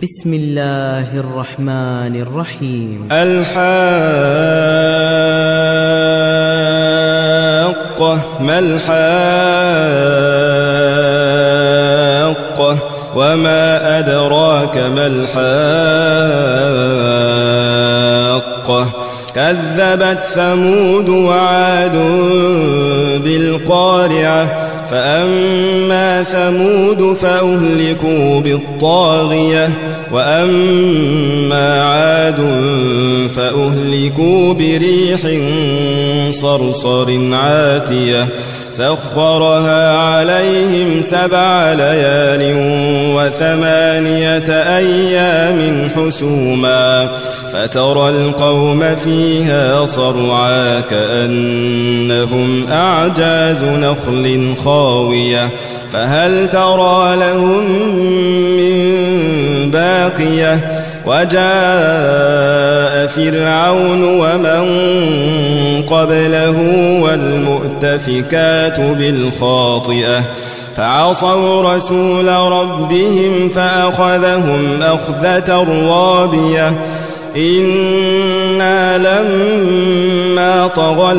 بسم الله الرحمن الرحيم. الحاقة ما الحاقة وما أدراك ما الحاقة كذبت ثمود وعاد بالقارعة فأما ثمود فأهلكوا بالطاغية وأما عاد فأهلكوا بريح صرصر عاتية سخرها عليهم 7 ليال و8 أيام حسوما فترى القوم فيها صرعا كأنهم أعجاز نخل خاوية فهل ترى لهم من باقية وجاء فرعون ومن قبله والمؤتفكات بالخاطئة فعصوا رسول ربهم فأخذهم أخذة رابية إنا لما طغى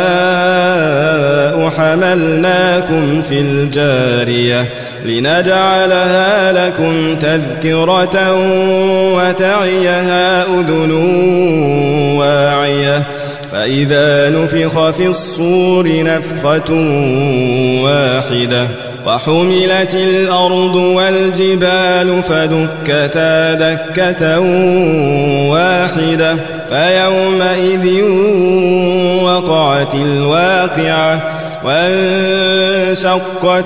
الماء حملناكم في الجارية لنجعلها لكم تذكرة وتعيها أذن واعية فإذا نفخ في الصور نفخة واحدة وحملت الأرض والجبال فدكتا دكة واحدة فيومئذ وقعت الواقعة وانشقت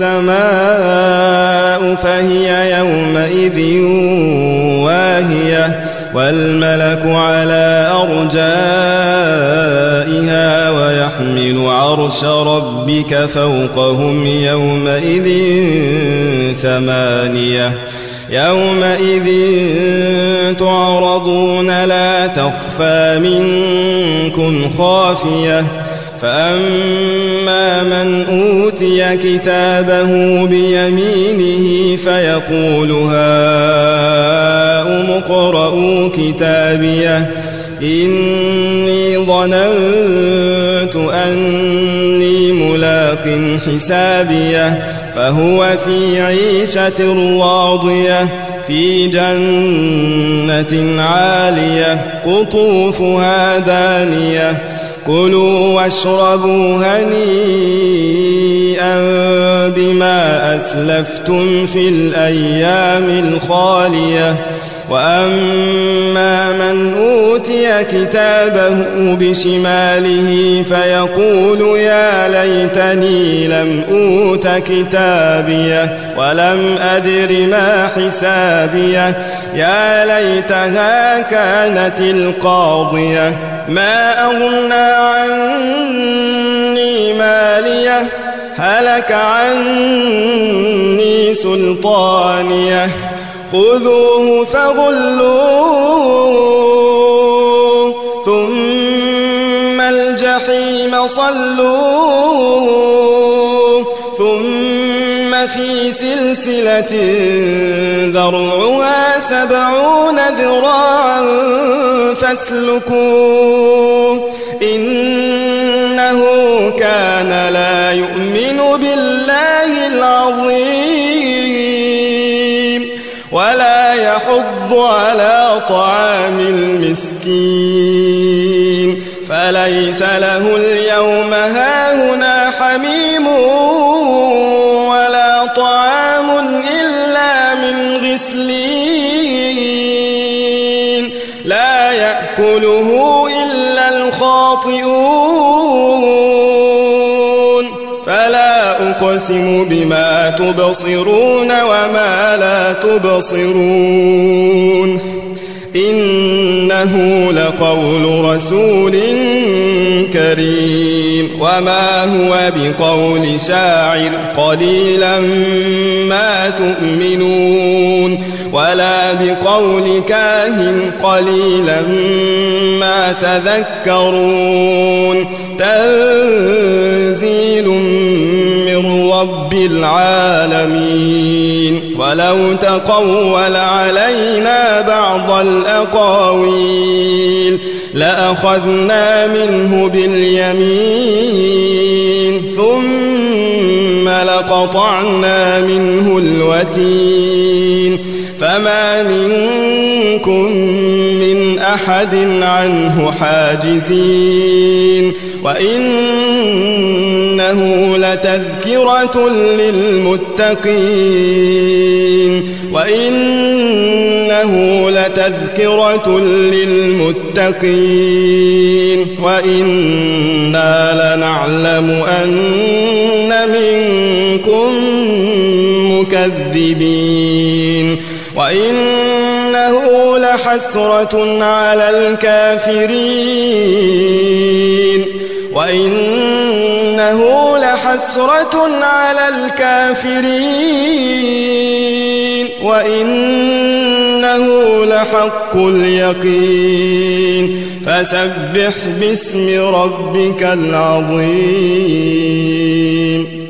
السماء فهي يومئذ واهية والملك على أرجائها ويحمل عرش ربك فوقهم يومئذ 8 يومئذ تعرضون لا تخفى منكم خافية فأما من أوتي كتابه بيمينه فيقول هاؤم اقرءوا كتابيه إني ظننت أني ملاق حسابيه فهو في عيشة راضية في جنة عالية قطوفها دانية كلوا واشربوا هنيئا بما أسلفتم في الأيام الخالية وأما من أوتي كتابه بشماله فيقول يا ليتني لم أوت كتابيه ولم أدر ما حسابيه يا ليتها كانت القاضية ما أغنى عني ماليه هلك عني سلطانيه خذوه فغلوه ثم الجحيم صلوه ثم في سلسلة ذرعها 70 ذراعا فاسلكوه إنه كان لا يؤمن بالله العظيم ولا يحض على طعام المسكين فليس له اليوم هاهنا حميم ولا طعام إلا من غسلين لا يأكله إلا الخاطئون فلا أقسم بما تبصرون وما لا تبصرون إنه لقول رسول كريم وما هو بقول شاعر قليلا ما تؤمنون ولا بقول كاهن قليلا ما تذكرون تنزيل من رب العالمين ولو تقول علينا بعض الأقاويل لأخذنا منه باليمين ثم لقطعنا منه الوتين فما منكم من أحد عنه حاجزين وإنه لتذكرة للمتقين وإنا لنعلم أن منكم مكذبين وإنه لحسرة على الكافرين وإنه لحق اليقين فسبح باسم ربك العظيم